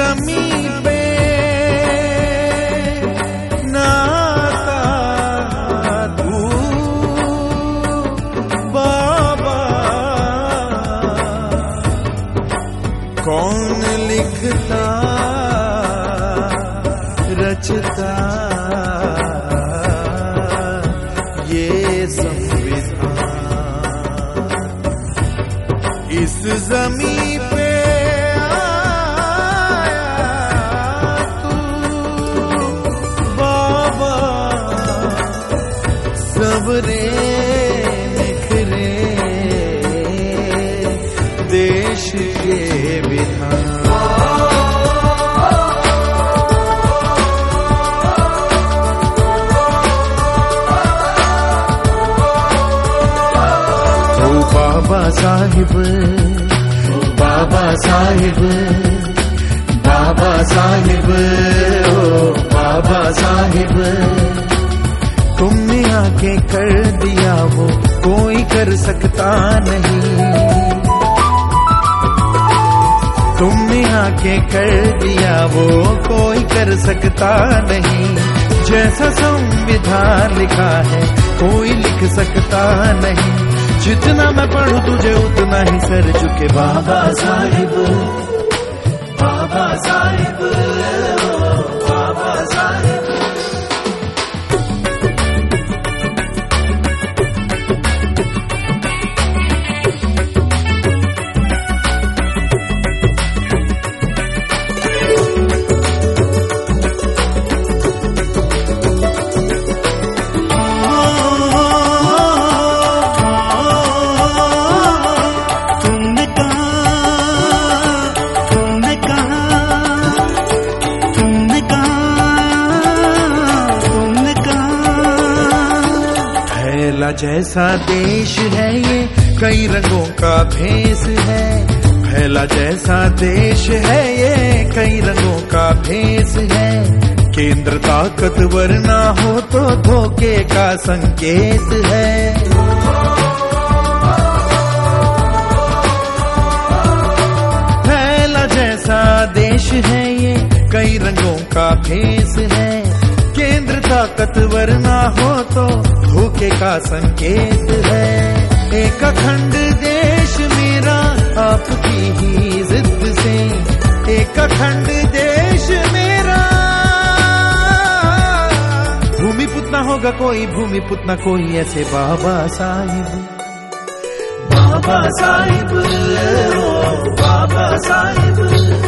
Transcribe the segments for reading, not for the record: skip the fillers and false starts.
ज़मीं पे ना आता तू बाबा, कौन लिखता रचता ये संविधान। इस ज़मीं पे सबरे निखरे देश के विधान। ओ बाबा साहिब, ओ बाबा साहिब, बाबा साहिब, ओ बाबा साहिब, तुमने आके कर दिया वो कोई कर सकता नहीं। तुमने आके कर दिया वो कोई कर सकता नहीं। जैसा संविधान लिखा है कोई लिख सकता नहीं। जितना मैं पढ़ूं तुझे उतना ही सर झुके बाबा साहिब, बाबा साहिब, बाबा साहिब। जैसा देश है ये कई रंगों का भेस है। फैला जैसा देश है ये कई रंगों का भेस है। केंद्र ताकतवर ना हो तो धोखे का संकेत है। फैला जैसा देश है ये कई रंगों का भेस है। केंद्र ताकतवर ना हो तो धोखे का संकेत है। एक अखंड देश मेरा आपकी ही जिद से, एक अखंड देश मेरा। भूमिपुत्र ना होगा कोई, भूमिपुत्र ना कोई ऐसे बाबा साहिब, बाबा साहिब, ओ बाबा साहिब।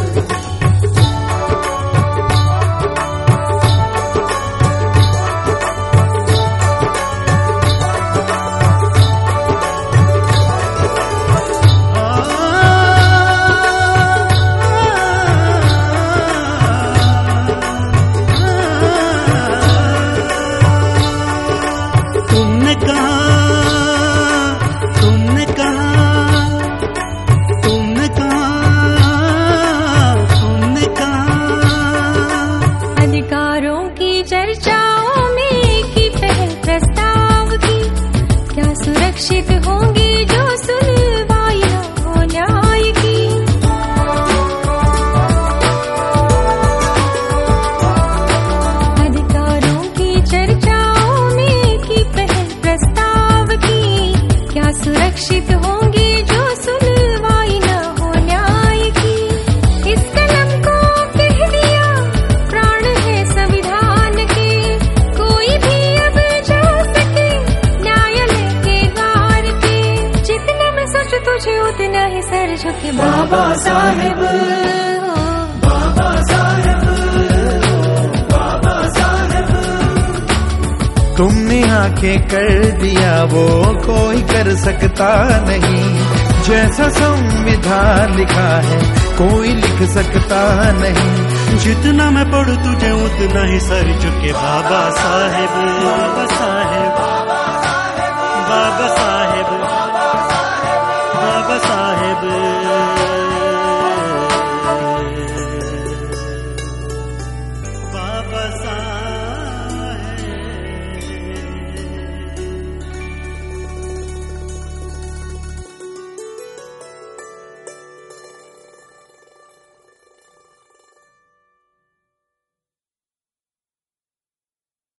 सुरक्षित होंगी जो सुनवाई हो न्याय की। अधिकारों की चर्चाओं में की पहल प्रस्ताव की। क्या सुरक्षित होंगी जो सुनवाई न हो न्याय की। इस कलम को कह दिया प्राण है संविधान के। कोई भी अब जा सके न्यायालय के द्वार पे। जितना मैं सोचूं तुझे उतना ही सर झुके बाबा साहिब, बाबा साहिब, बाबा साहिब। तुमने आके कर दिया वो कोई कर सकता नहीं। जैसा संविधान लिखा है कोई लिख सकता नहीं। जितना मैं पढ़ूं तुझे उतना ही सर झुके बाबा साहिब, बाबा साहिब, बाबा साहिब।